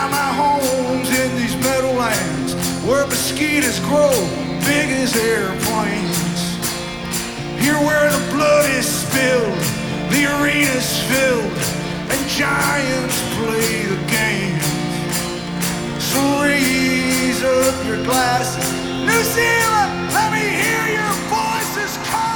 Now my home's in these meadowlands where mosquitoes grow big as airplanes. Here where the blood is spilled, the arena's filled, and giants play the game. So raise up your glasses, New Zealand, let me hear your voices call.